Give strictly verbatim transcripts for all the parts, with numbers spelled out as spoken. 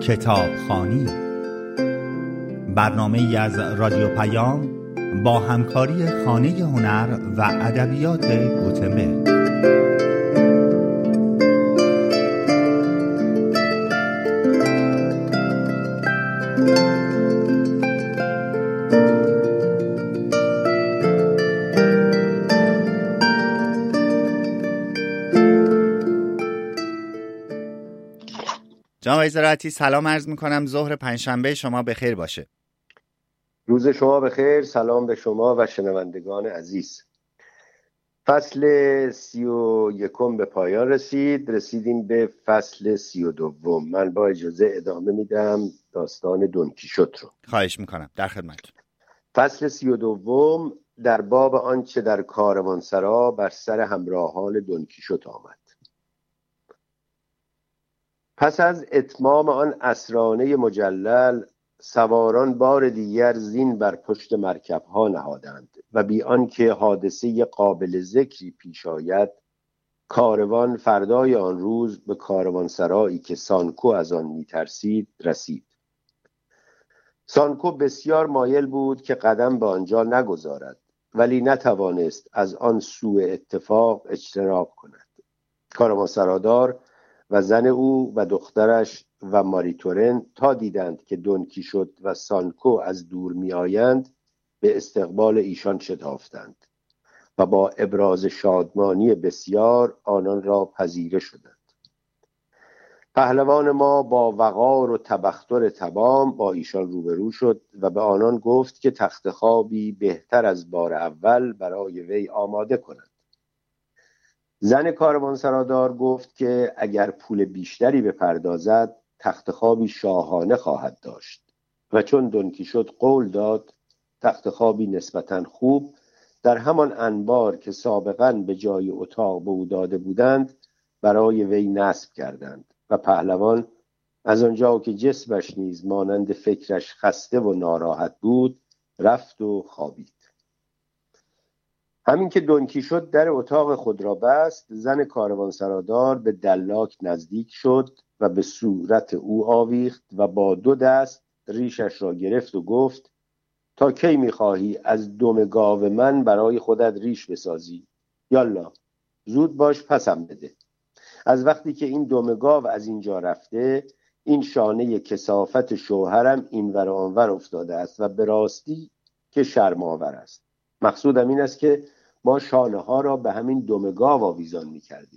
کتابخوانی، برنامه‌ای از رادیو پیام با همکاری خانه هنر و ادبیات گوتنبرگ. جناب آقای زراعتی، سلام عرض می‌کنم. ظهر پنجشنبه شما بخیر باشه. روز شما بخیر. سلام به شما و شنوندگان عزیز. فصل سی و یکم به پایان رسید. رسیدیم به فصل سی و دوم. من با اجازه ادامه میدم داستان دون کیشوت رو. خواهش میکنم، در خدمتتون. فصل سی و دوم در باب آنچه در کاروانسرا بر سر همراهان دون کیشوت آمد. پس از اتمام آن اسرانه مجلل، سواران بار دیگر زین بر پشت مرکبها نهادند و بی آنکه حادثه قابل ذکری پیش آید، کاروان فردای آن روز به کاروانسرایی که سانکو از آن می‌ترسید رسید. سانکو بسیار مایل بود که قدم به آنجا نگذارد، ولی نتوانست از آن سوء اتفاق اجتناب کند. کاروانسرادار و زن او و دخترش و ماریتورن تا دیدند که دون کیشوت و سانکو از دور می آیند به استقبال ایشان شتافتند و با ابراز شادمانی بسیار آنان را پذیره شدند. پهلوان ما با وقار و تبختر تمام با ایشان روبرو شد و به آنان گفت که تخت خوابی بهتر از بار اول برای وی آماده کنند. زن کاروانسرادار گفت که اگر پول بیشتری بپردازد تخت خوابی شاهانه خواهد داشت و چون دون کیشوت قول داد، تخت خوابی نسبتاً خوب در همان انبار که سابقاً به جای اتاق به او داده بودند برای وی نصب کردند و پهلوان از آنجا که جسمش نیز مانند فکرش خسته و ناراحت بود رفت و خوابید. همین که دون کیشوت در اتاق خود را بست، زن کاروانسرادار به دلاک نزدیک شد و به صورت او آویخت و با دو دست ریشش را گرفت و گفت: تا کی می‌خواهی از دم گاو من برای خودت ریش بسازی؟ یالا زود باش پسم بده. از وقتی که این دم گاو از اینجا رفته، این شانه کثافت شوهرم اینور و آنور افتاده است و به راستی که شرم‌آور است. مقصودم این است که ما شانه ها را به همین دم گاو آویزان می کردیم.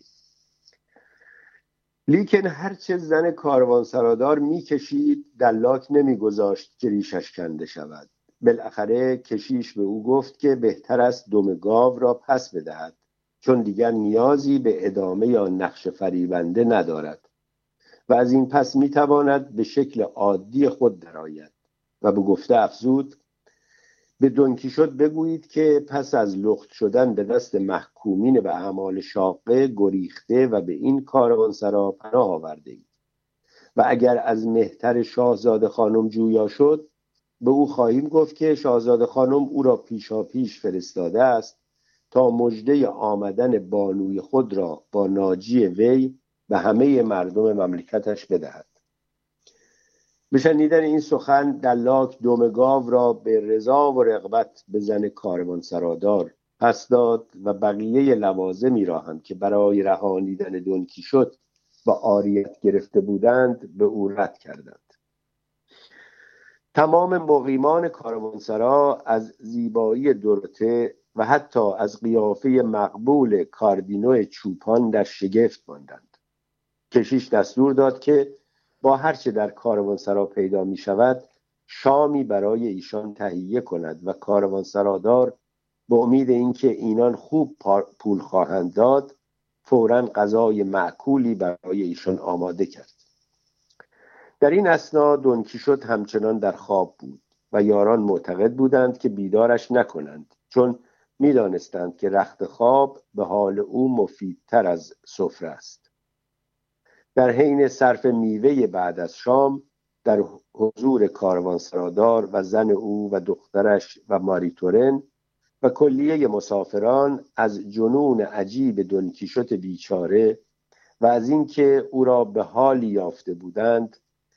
لیکن هرچه زن کاروانسرادار می کشید دلاک نمی گذاشت که ریشش کنده شود. بالاخره کشیش به او گفت که بهتر است دم گاو را پس بدهد، چون دیگر نیازی به ادامه یا نقش فریبنده ندارد و از این پس می تواند به شکل عادی خود درآید. و به گفته افزود: به دون کیشوت بگویید که پس از لخت شدن به دست محکومین به اعمال شاقه گریخته و به این کاروانسرا پناه آورده اید و اگر از مهتر شاهزاده خانم جویا شد، به او خواهیم گفت که شاهزاده خانم او را پیشا پیش فرستاده است تا مژده آمدن بانوی خود را با ناجی وی به همه مردم مملکتش بدهد. به شنیدن این سخن دلاک دم گاو را به رضا و رغبت به زن کاروانسرادار پس داد و بقیه لوازمی را هم که برای رهانیدن دون کیشوت با عاریت گرفته بودند به او رد کردند. تمام مقیمان کاروانسرا از زیبایی دورته و حتی از قیافه مقبول کاردینو چوپان در شگفت ماندند. کشیش دستور داد که با هر چه در کاروانسرا پیدا می شود شامی برای ایشان تهیه کند و کاروانسرادار به امید اینکه اینان خوب پول خواهند داد فوراً غذای مأکولی برای ایشان آماده کرد. در این اثنا دون کیشوت همچنان در خواب بود و یاران معتقد بودند که بیدارش نکنند، چون می دانستند که رخت خواب به حال او مفیدتر از سفره است. در حین صرف میوه بعد از شام در حضور کاروانسرادار و زن او و دخترش و ماریتورن و کلیه مسافران از جنون عجیب دون کیشوت بیچاره و از اینکه او را به حالی یافته بودند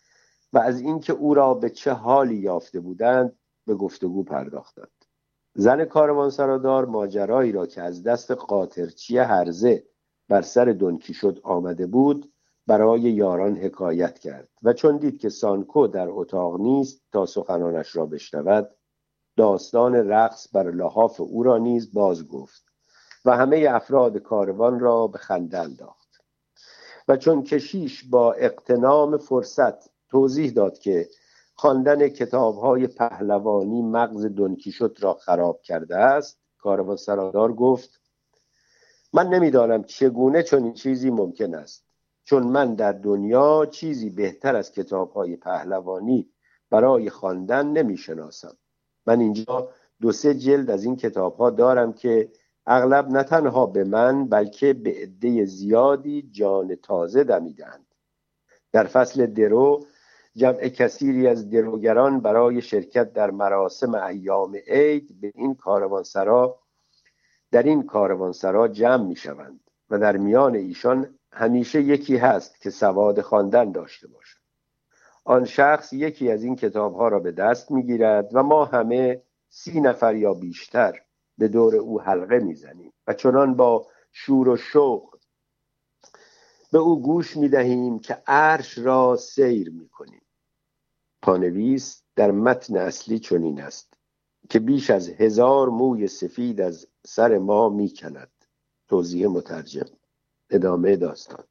و از اینکه او را به چه حالی یافته بودند به گفتگو پرداختند. زن کاروانسرادار ماجرایی را که از دست قاطرچی هرزه بر سر دونکیشوت آمده بود برای یاران حکایت کرد و چون دید که سانکو در اتاق نیست تا سخنانش را بشنود، داستان رقص بر لحاف او را نیز باز گفت و همه افراد کاروان را به خنده انداخت. و چون کشیش با اغتنام فرصت توضیح داد که خواندن کتاب‌های پهلوانی مغز دونکیشوت را خراب کرده است، کاروانسرادار گفت: من نمی‌دانم چگونه چنین چیزی ممکن است، چون من در دنیا چیزی بهتر از کتاب‌های پهلوانی برای خواندن نمی‌شناسم. من اینجا دو سه جلد از این کتاب‌ها دارم که اغلب نه تنها به من بلکه به عده زیادی جان تازه دمیدند. در فصل درو جمع کثیری از دروگران برای شرکت در مراسم ایام عید به این کاروانسرا در این کاروانسرا جمع می شوند و در میان ایشان همیشه یکی هست که سواد خواندن داشته باشد. آن شخص یکی از این کتاب‌ها را به دست می گیرد و ما همه سی نفر یا بیشتر به دور او حلقه می زنیم و چنان با شور و شوق به او گوش می دهیم که عرش را سیر می کنیم. پانویس در متن اصلی چنین است که بیش از هزار موی سفید از سر ما می کند. توضیح مترجم. ادامه داستان.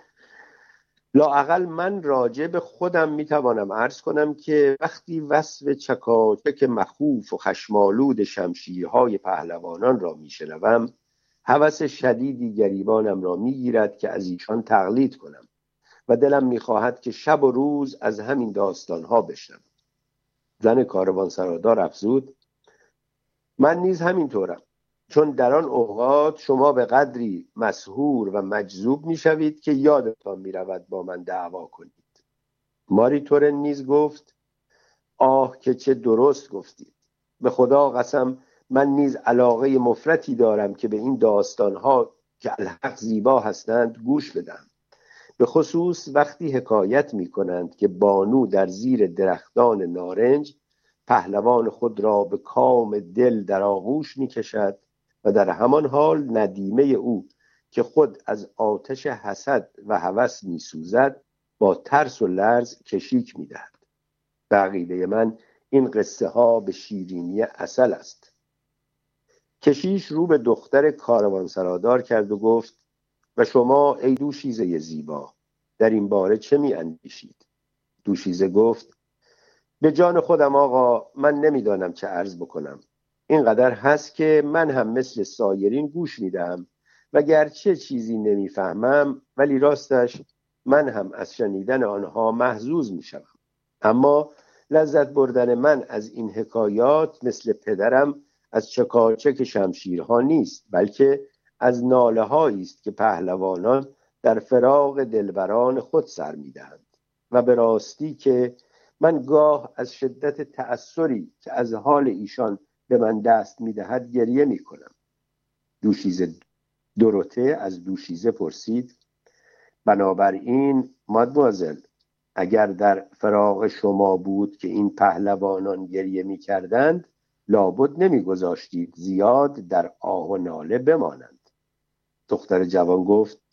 لااقل من راجع به خودم می توانم عرض کنم که وقتی وصف چکاچک مخوف و خشمالود شمشیرهای پهلوانان را می شنوم، هوس شدیدی گریبانم را می گیرد که از ایشان تقلید کنم و دلم می خواهد که شب و روز از همین داستانها بشنوم. زن کاروانسرادار افزود: من نیز همینطورم، چون در آن اوقات شما به قدری مسحور و مجذوب می شوید که یادتان می رود با من دعوا کنید. ماری تورن نیز گفت: آه که چه درست گفتید. به خدا قسم من نیز علاقه مفرطی دارم که به این داستانها که الحق زیبا هستند گوش بدم، به خصوص وقتی حکایت می کنند که بانو در زیر درختان نارنج پهلوان خود را به کام دل در آغوش می کشد و در همان حال ندیمه او که خود از آتش حسد و هوس می سوزد با ترس و لرز کشیک می دهد. به عقیده من این قصه ها به شیرینی عسل است. کشیش رو به دختر کاروانسرادار کرد و گفت: و شما ای دوشیزه زیبا در این باره چه می اندیشید؟ دوشیزه گفت: به جان خودم آقا، من نمیدانم چه عرض بکنم. اینقدر هست که من هم مثل سایرین گوش میدم و گرچه چیزی نمیفهمم ولی راستش من هم از شنیدن آنها محظوظ میشم. اما لذت بردن من از این حکایات مثل پدرم از چکاچک شمشیرها نیست، بلکه از ناله هایی است که پهلوانان در فراق دلبران خود سر میدهند و به راستی که من گاه از شدت تأثری که از حال ایشان به من دست میدهد گریه میکنم. دوشیزه دوروته از دوشیزه پرسید: بنابراین مادموازل، اگر در فراق شما بود که این پهلوانان گریه میکردند، لابد نمیگذاشتید زیاد در آه و ناله بمانند. دختر جوان گفت: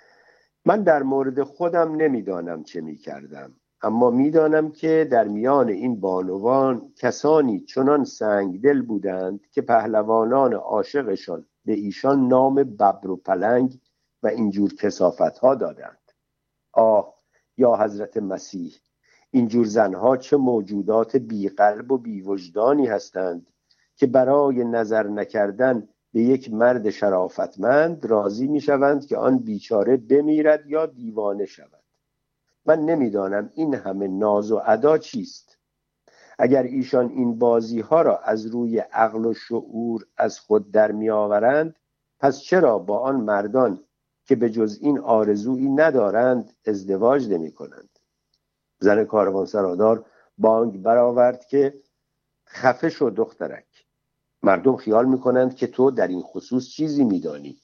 من در مورد خودم نمیدانم چه میکردم، اما میدانم که در میان این بانوان کسانی چنان سنگدل بودند که پهلوانان عاشقشان به ایشان نام ببر و پلنگ و اینجور کثافت‌ها دادند. آه یا حضرت مسیح، اینجور زنها چه موجودات بی‌قلب و بی‌وجدانی هستند که برای نظر نکردن به یک مرد شرافتمند راضی میشوند که آن بیچاره بمیرد یا دیوانه شود. من نمیدانم این همه ناز و ادا چیست. اگر ایشان این بازی ها را از روی عقل و شعور از خود در می آورند، پس چرا با آن مردان که به جز این آرزویی ندارند ازدواج نمی کنند؟ زن کاروانسرادار بانگ برآورد که خفه شو دخترک. مردم خیال می کنند که تو در این خصوص چیزی می دانی.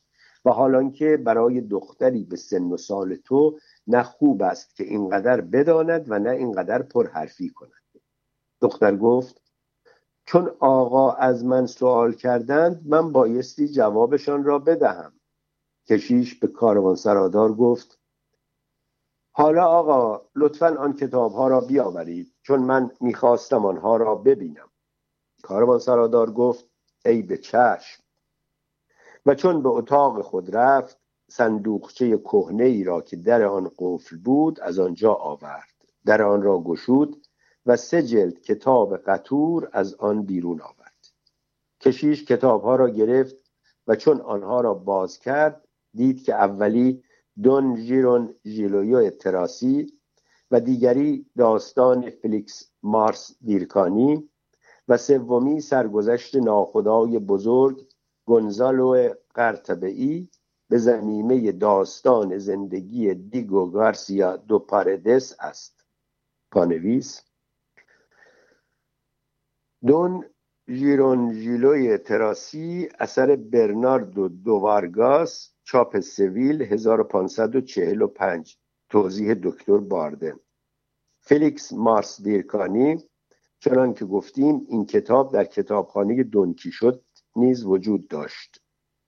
و حالان که برای دختری به سن و سال تو نه خوب است که اینقدر بداند و نه اینقدر پرحرفی کند. دختر گفت چون آقا از من سوال کردند من بایستی جوابشان را بدهم. کشیش به کاروانسرادار گفت حالا آقا لطفاً آن کتابها را بیاورید چون من میخواستم آنها را ببینم. کاروانسرادار گفت ای به چشم. و چون به اتاق خود رفت صندوقچه کهنه ای را که در آن قفل بود از آنجا آورد، در آن را گشود و سه جلد کتاب قطور از آن بیرون آورد. کشیش کتابها را گرفت و چون آنها را باز کرد دید که اولی دون ژیرون ژیلویو تراسی و دیگری داستان فلیکس مارس دیرکانی و سومی سرگذشت ناخدای بزرگ گونزالو قرطبه‌ای به ضمیمه داستان زندگی دیگو گارسیا دو پاردس است. پانویس دون ژیرونژیلوی تراسی اثر برناردو دو وارگاس، چاپ سویل هزار و پانصد و چهل و پنج، توضیح دکتر باردن. فلیکس مارس دیرکانی چنان که گفتیم این کتاب در کتابخانه دون کیشوت نیز وجود داشت.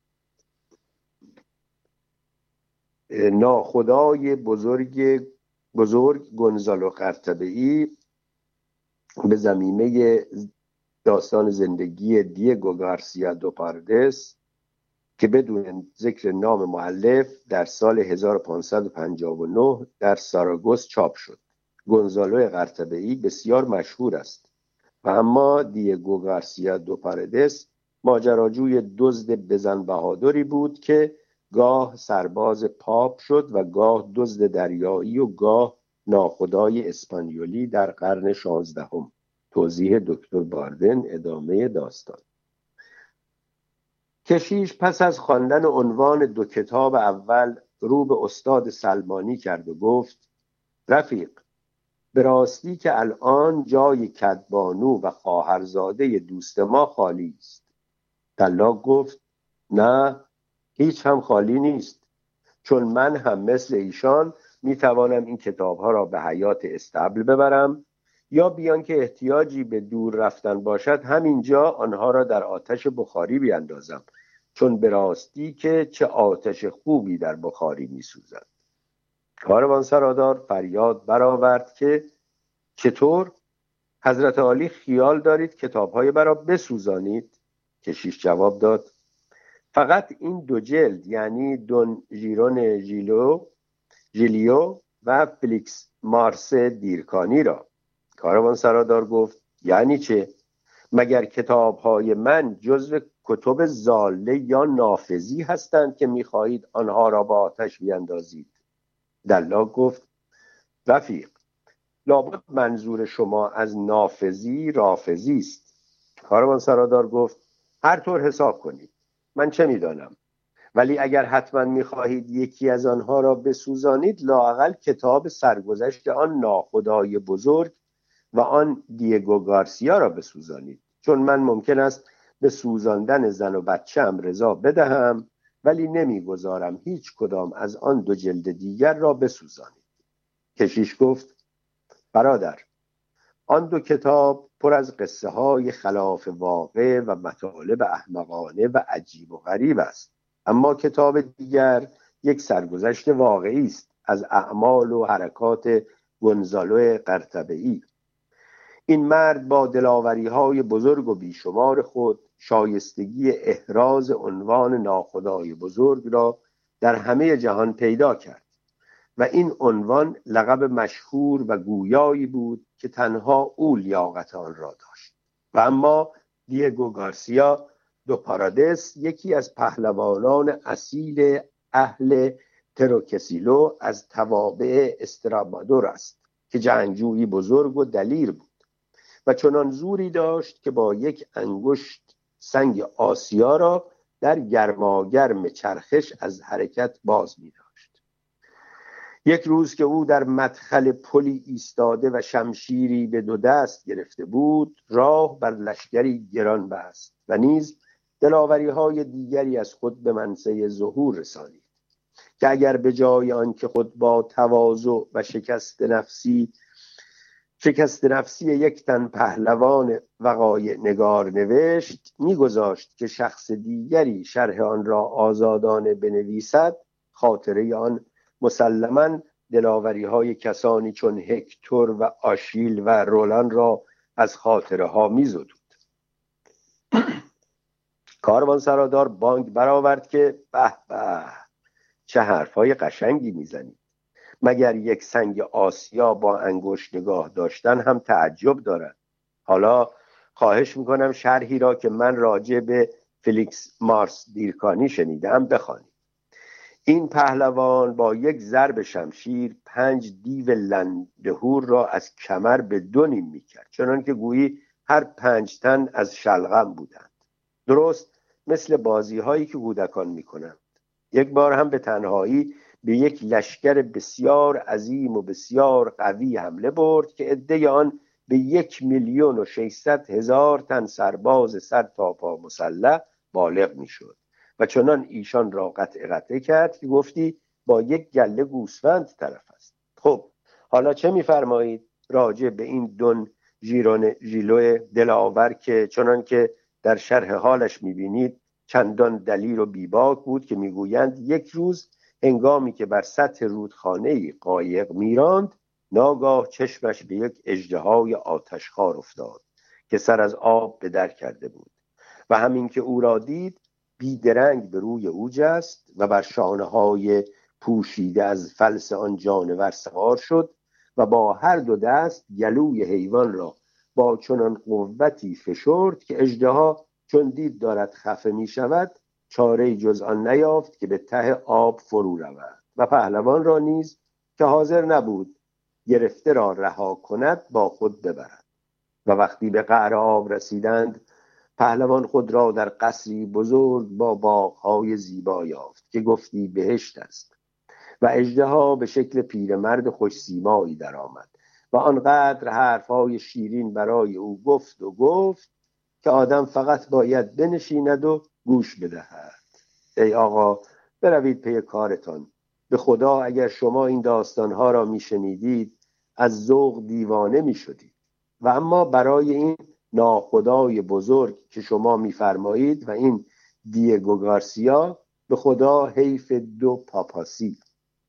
ناخدای بزرگ بزرگ گونزالو قرطبه‌ای به ضمیمه داستان زندگی دیگو گارسیا دو پاردس که بدون ذکر نام مؤلف در سال هزار و پانصد و پنجاه و نه در ساراگوس چاپ شد. گونزالو قرطبه‌ای بسیار مشهور است و اما دیگو گارسیا دو پاردس ماجراجوی دزد بزن بهادری بود که گاه سرباز پاپ شد و گاه دزد دریایی و گاه ناخدای اسپانیولی در قرن شانزدهم. توضیح دکتر باردن. ادامه داستان. کشیش پس از خواندن عنوان دو کتاب اول رو به استاد سلمانی کرد و گفت رفیق، به راستی که الان جای کدبانو و خواهرزاده دوست ما خالی است. طلاق گفت نه، هیچ هم خالی نیست، چون من هم مثل ایشان میتوانم این کتابها را به حیاط استبل ببرم یا بیان که احتیاجی به دور رفتن باشد همینجا آنها را در آتش بخاری بیاندازم، چون به راستی که چه آتش خوبی در بخاری میسوزد. کاروانسرادار فریاد برآورد که چطور؟ حضرت عالی خیال دارید کتابهای مرا بسوزانید؟ کشیش جواب داد فقط این دو جلد، یعنی دون ژیرون ژیلو ژیلیو و فلیکس مارس دیرکانی را. کاروانسرادار گفت یعنی چه؟ مگر کتابهای من جزو کتب ضاله یا نافذی هستند که می‌خواهید آنها را با آتش بیاندازید؟ دلاق گفت رفیق، لابد منظور شما از نافذی رافضی است. کاروانسرادار گفت هر طور حساب کنید، من چه می‌دانم، ولی اگر حتما می‌خواهید یکی از آنها را بسوزانید لااقل کتاب سرگذشت آن ناخدای بزرگ و آن دیگو گارسیا را بسوزانید، چون من ممکن است به سوزاندن زن و بچه‌ام رضا بدهم ولی نمیگذارم هیچ کدام از آن دو جلد دیگر را بسوزانید. کشیش گفت برادر، آن دو کتاب پر از قصه های خلاف واقع و مطالب احمقانه و عجیب و غریب است، اما کتاب دیگر یک سرگذشت واقعی است از اعمال و حرکات گونزالو قرطبه‌ای. این مرد با دلاوری های بزرگ و بیشمار خود شایستگی احراز عنوان ناخدای بزرگ را در همه جهان پیدا کرد و این عنوان لقب مشهور و گویایی بود که تنها او لیاقت آن را داشت. و اما دیگو گارسیا دو پارادس یکی از پهلوانان اصیل اهل تروکسیلو از توابع استرابادور است که جنگجویی بزرگ و دلیر بود و چنان زوری داشت که با یک انگشت سنگ آسیا را در گرماگرم چرخش از حرکت باز می داشت. یک روز که او در مدخل پلی ایستاده و شمشیری به دو دست گرفته بود راه بر لشکری گران بست و نیز دلاوری های دیگری از خود به منصه ظهور رسانید که اگر به جای آن که خود با تواضع و شکست نفسی شکست نفسی یک تن پهلوان وقایع نگار نوشت، می‌گذاشت که شخص دیگری شرح آن را آزادانه بنویسد، خاطره آن مسلماً دلاوری های کسانی چون هکتور و آشیل و رولان را از خاطره ها می‌زدود. کاروان سرادار بانگ برآورد که به به، چه حرفای قشنگی میزنید. مگر یک سنگ آسیا با انگشت نگاه داشتن هم تعجب دارد؟ حالا خواهش میکنم شرحی را که من راجع به فلیکس مارس دیرکانی شنیدم بخوانید. این پهلوان با یک ضرب شمشیر پنج دیو لندهور را از کمر به دو نیم میکرد، چنان که گویی هر پنج تن از شلغم بودند. درست مثل بازی هایی که کودکان میکنند. یک بار هم به تنهایی به یک لشکر بسیار عظیم و بسیار قوی حمله برد که عده آن به یک میلیون و ششصد هزار تن سرباز سر تا پا مسلح بالغ میشد و چنان ایشان را قطع قطع کرد که گفتی با یک گله گوسفند طرف است. خب حالا چه میفرمایید راجع به این دون ژیرون ژیلو دلاور که چنان که در شرح حالش میبینید چندان دلیر و بیباک بود که میگویند یک روز هنگامی که بر سطح رودخانه‌ای قایق میراند، ناگاه چشمش به یک اژدهای آتشخوار افتاد که سر از آب به در کرده بود و همین که او را دید بیدرنگ به روی او جست و بر شانه‌های پوشیده از فلس آن جانور سوار شد و با هر دو دست گلوی حیوان را با چنان قوتی فشرد که اژدها چون دید دارد خفه می شود چاره جز آن نیافت که به ته آب فرو رود و پهلوان را نیز که حاضر نبود گرفته را رها کند با خود ببرد. و وقتی به قعر آب رسیدند پهلوان خود را در قصری بزرگ با باغ‌های زیبا یافت که گفتی بهشت است و اژدها به شکل پیرمرد خوش سیمایی در آمد و آنقدر حرفهای شیرین برای او گفت و گفت که آدم فقط باید بنشیند و گوش بدهد. ای آقا بروید پی کارتان. به خدا اگر شما این داستانها را میشنیدید از ذوق دیوانه میشدید. و اما برای این ناخدای بزرگ که شما میفرمایید و این دیگو گارسیا، به خدا حیف دو پاپاسی.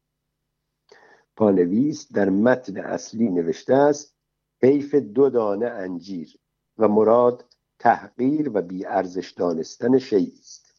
پانویس در متن اصلی نوشته است حیف دو دانه انجیر و مراد تحقیر و بی ارزش دانستن شیئی است.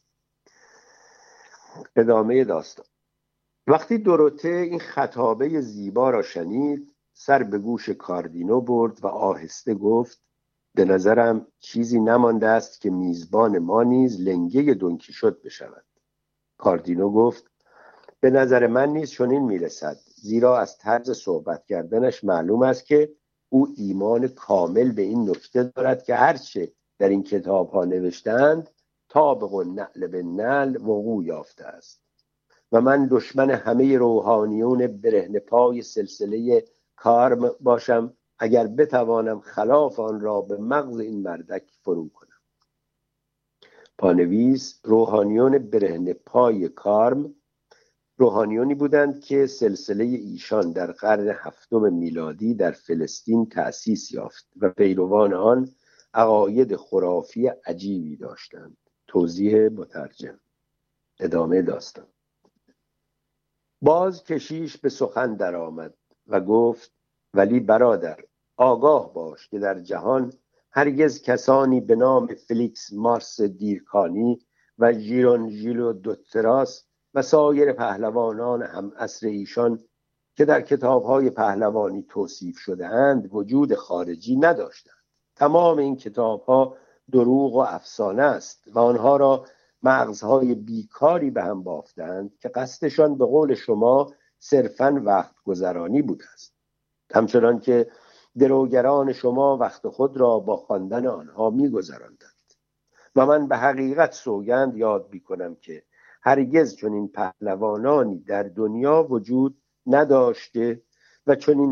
ادامه داستان. وقتی دوروته این خطابه زیبا را شنید سر به گوش کاردینو برد و آهسته گفت به نظرم چیزی نمانده است که میزبان ما نیز لنگه دونکیشوت بشود. کاردینو گفت به نظر من نیز چنین میرسد، زیرا از طرز صحبت کردنش معلوم است که او ایمان کامل به این نکته دارد که هرچه در این کتاب ها نوشتند طابق و نعل به نعل وقوع یافته است و من دشمن همه روحانیون برهنه پای سلسله کارم باشم اگر بتوانم خلاف آن را به مغز این مردک فرو کنم. پانویس روحانیون برهنه پای کارم روحانیونی بودند که سلسله ایشان در قرن هفتم میلادی در فلسطین تأسیس یافت و پیروان آن عقاید خرافی عجیبی داشتند. توضیح مترجم. ادامه داستان. باز کشیش به سخن در آمد و گفت ولی برادر آگاه باش که در جهان هرگز کسانی به نام فلیکس مارس دیرکانی و ژیرون ژیلو دوتراس و سایر پهلوانان هم عصر ایشان که در کتاب‌های پهلوانی توصیف شده اند وجود خارجی نداشتند. تمام این کتاب‌ها دروغ و افسانه است و آنها را مغزهای بیکاری به هم بافتند که قصدشان به قول شما صرفاً وقت گذرانی بوده است. همچنان که دروگران شما وقت خود را با خواندن آنها می‌گذراندند و من به حقیقت سوگند یاد می‌کنم که هرگز چنین پهلوانانی در دنیا وجود نداشته و چنین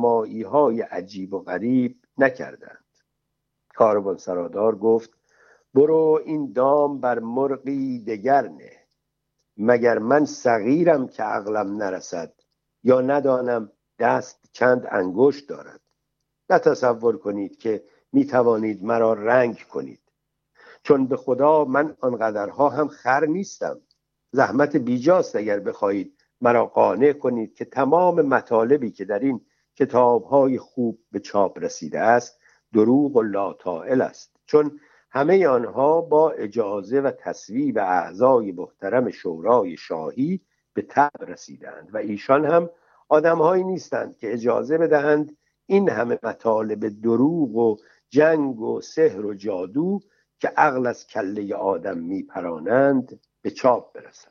هنرنمایی‌های عجیب و غریب نکردند. کاروان سرادار گفت برو این دام بر مرغی دگر نه. مگر من صغیرم که عقلم نرسد، یا ندانم دست چند انگشت دارد. نه تصور کنید که می توانید مرا رنگ کنید، چون به خدا من آنقدرها هم خر نیستم. زحمت بیجاست اگر بخواهید مرا قانع کنید که تمام مطالبی که در این کتاب‌های خوب به چاپ رسیده است دروغ و لاطائل است، چون همه آنها با اجازه و تصویب اعضای محترم شورای شاهی به طبع رسیدند و ایشان هم آدم‌هایی نیستند که اجازه بدهند این همه مطالب دروغ و جنگ و سحر و جادو که عقل از کله آدم میپرانند به چاپ برسند.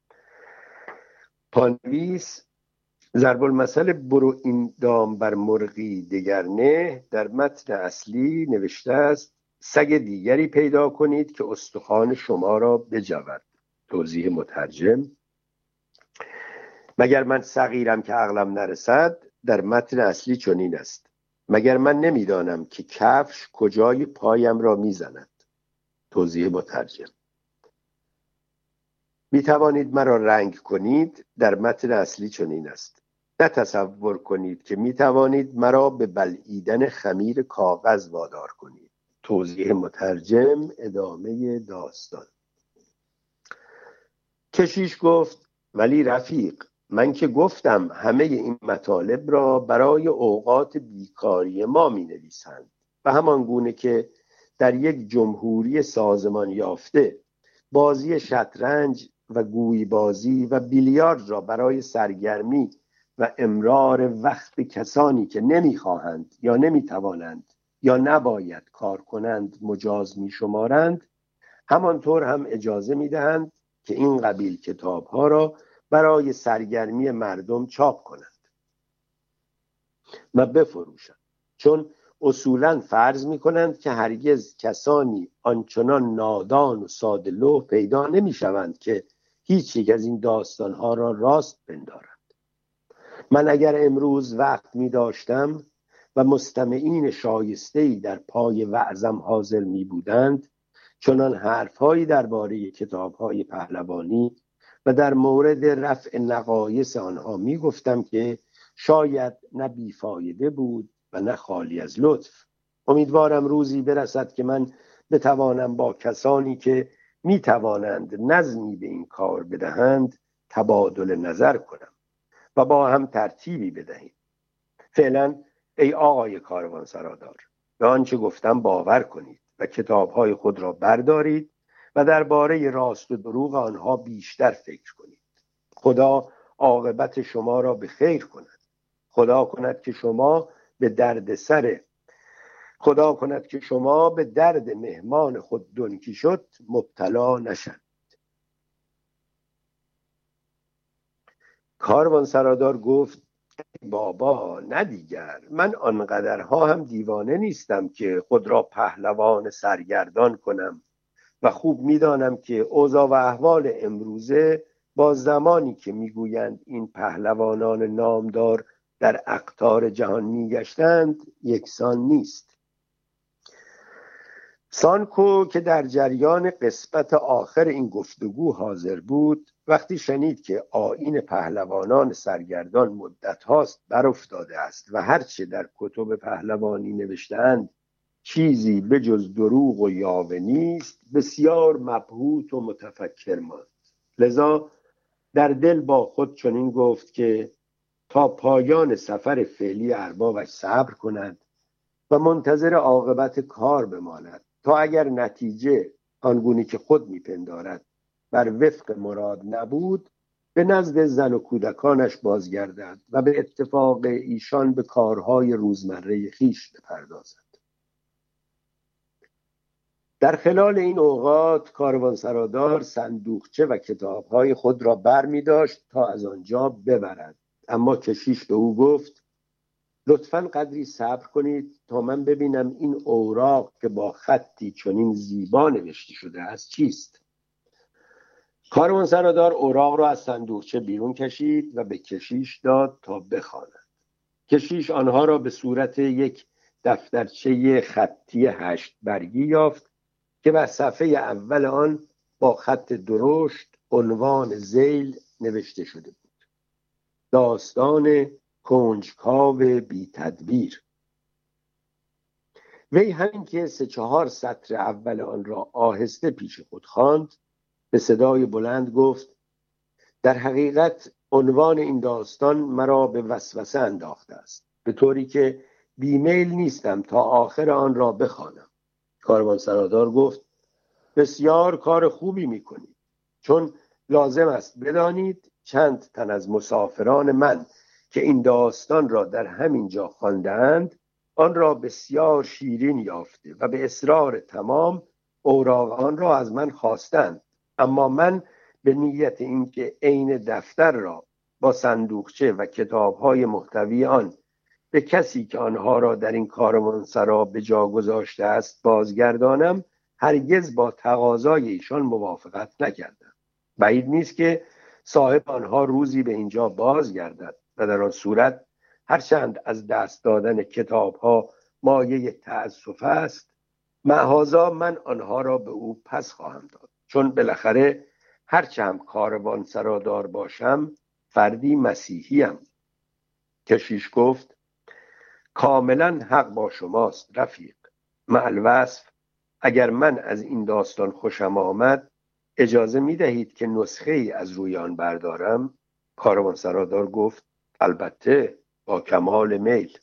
پانویس ضرب المثل برو این دام بر مرغی دگر نه در متن اصلی نوشته است سگ دیگری پیدا کنید که استخوان شما را بجود. توضیح مترجم: مگر من صغیرم که عقلم نرسد در متن اصلی چنین است: مگر من نمیدانم که کفش کجای پایم را میزند. توضیح مترجم: می توانید مرا رنگ کنید در متن اصلی چنین است: نه تصور کنید که می توانید مرا به بلعیدن خمیر کاغذ وادار کنید. توضیح مترجم ادامه داستان. کشیش گفت ولی رفیق، من که گفتم همه این مطالب را برای اوقات بیکاری ما می نویسند و همان گونه که در یک جمهوری سازمان یافته بازی شطرنج و گوی بازی و بیلیارد را برای سرگرمی و امرار وقت کسانی که نمیخواهند یا نمیتوانند یا نباید کار کنند مجاز میشمارند، همانطور هم اجازه میدهند که این قبیل کتابها را برای سرگرمی مردم چاپ کنند و بفروشند، چون اصولاً فرض می‌کنند که هرگز کسانی آنچنان نادان و ساده‌لوح پیدا نمی‌شوند که هیچ یک از این داستان‌ها را راست پندارند. من اگر امروز وقت می‌داشتم و مستمعین شایسته‌ای در پای وعظم حاضر می‌بودند، چنان حرف‌هایی درباره کتاب‌های پهلوانی و در مورد رفع نقایص آنها می‌گفتم که شاید نه بیفایده بود و نه خالی از لطف. امیدوارم روزی برسد که من بتوانم با کسانی که میتوانند نظمی به این کار بدهند تبادل نظر کنم و با هم ترتیبی بدهیم. فعلا ای آقای کاروانسرادار، به آنچه گفتم باور کنید و کتابهای خود را بردارید و درباره راست و دروغ آنها بیشتر فکر کنید. خدا عاقبت شما را به خیر کند. خدا کند که شما به درد سر خدا کند که شما به درد مهمان خود دنکی شد مبتلا نشد. کاروانسرادار گفت بابا نه دیگر، من آنقدرها هم دیوانه نیستم که خود را پهلوان سرگردان کنم و خوب میدانم که اوضاع و احوال امروزه با زمانی که میگویند این پهلوانان نامدار در اقطار جهان میگشتند یکسان نیست. سانکو که در جریان قسمت آخر این گفتگو حاضر بود، وقتی شنید که آیین پهلوانان سرگردان مدت هاست بر افتاده است و هرچه در کتب پهلوانی نوشتند چیزی به جز دروغ و یاوه نیست، بسیار مبهوت و متفکر ماند. لذا در دل با خود چنین گفت که تا پایان سفر فعلی اربابش صبر کند و منتظر عاقبت کار بماند تا اگر نتیجه آنگونه که خود میپندارد بر وفق مراد نبود، به نزد زن و کودکانش بازگردد و به اتفاق ایشان به کارهای روزمره خویش بپردازد. در خلال این اوقات کاروانسرادار صندوقچه و کتابهای خود را بر می داشت تا از آنجا ببرد، اما کشیش به او گفت لطفاً قدری صبر کنید تا من ببینم این اوراق که با خطی چنین زیبا نوشته شده است چیست. کاروانسرادار اوراق را از صندوقچه بیرون کشید و به کشیش داد تا بخواند. کشیش آنها را به صورت یک دفترچه خطی هشت برگی یافت که بر صفحه اول آن با خط درشت عنوان ذیل نوشته شده بود: داستان کنجکاو بی تدبیر. وی همین که سه چهار سطر اول آن را آهسته پیش خود خواند، به صدای بلند گفت: در حقیقت عنوان این داستان مرا به وسوسه انداخته است، به طوری که بیمیل نیستم تا آخر آن را بخوانم. کاروانسرادار گفت: بسیار کار خوبی میکنید، چون لازم است بدانید چند تن از مسافران من که این داستان را در همین جا خواندند آن را بسیار شیرین یافته و به اصرار تمام اوراق آن را از من خواستند، اما من به نیت اینکه عین دفتر را با صندوقچه و کتاب‌های محتوی آن به کسی که آنها را در این کاروانسرا به جا گذاشته است بازگردانم، هرگز با تقاضای ایشان موافقت نکردم. بعید نیست که صاحب آنها روزی به اینجا بازگردد و در آن صورت هرچند از دست دادن کتاب‌ها مایه تأسف است، معاذا من آنها را به او پس خواهم داد، چون بالاخره هرچند کاروانسرادار باشم فردی مسیحیم. کشیش گفت: کاملا حق با شماست رفیق. مع الوصف اگر من از این داستان خوشم آمد اجازه می دهید که نسخه ای از روی آن بردارم؟ کاروانسرادار گفت: البته، با کمال میل.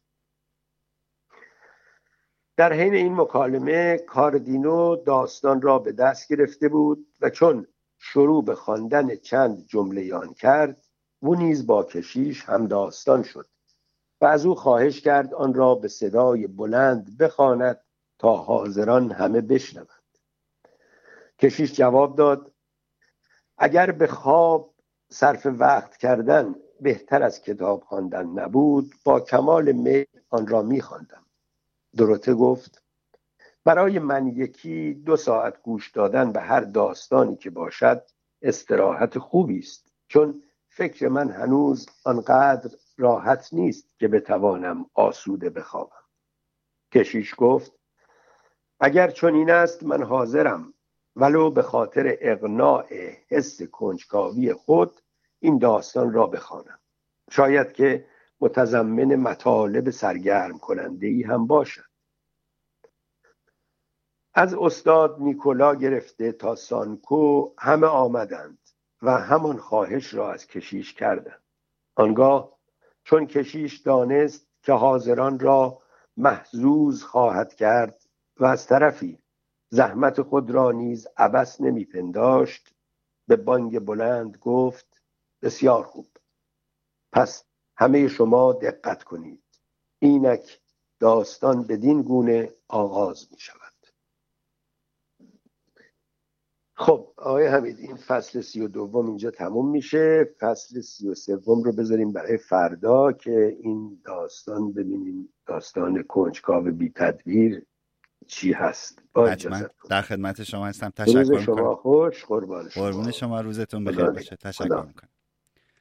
در حین این مکالمه کاردینو داستان را به دست گرفته بود و چون شروع به خواندن چند جمله آن کرد، او نیز با کشیش هم داستان شد و از او خواهش کرد آن را به صدای بلند بخواند تا حاضران همه بشنوند. کشیش جواب داد: اگر به خواب صرف وقت کردن بهتر از کتاب خواندن نبود، با کمال میل آن را می‌خواندم. دروته گفت: برای من یکی دو ساعت گوش دادن به هر داستانی که باشد استراحت خوبی است، چون فکر من هنوز آنقدر راحت نیست که بتوانم آسوده بخوابم. کشیش گفت: اگر چون این است من حاضرم ولو به خاطر اقناع حس کنجکاوی خود این داستان را بخوانم، شاید که متضمن مطالب سرگرم کننده ای هم باشد. از استاد نیکولا گرفته تا سانکو همه آمدند و همان خواهش را از کشیش کردند. آنگاه چون کشیش دانست که حاضران را محظوظ خواهد کرد و از طرفی زحمت خود را نیز عبث نمی پنداشت، به بانگ بلند گفت: بسیار خوب، پس همه شما دقت کنید، اینک داستان بدین گونه آغاز می شود. خب آقای حمید، این فصل سی و دوم اینجا تموم میشه. فصل سی و سوم رو بذاریم برای فردا که این داستان ببینیم داستان کنجکاو بی تدبیر چی هست. حتما در خدمت شما هستم. تشکر روز میکنم. شما خوش، قربان شما. قربون شما، روزتون بخیر باشه. تشکر میکنم.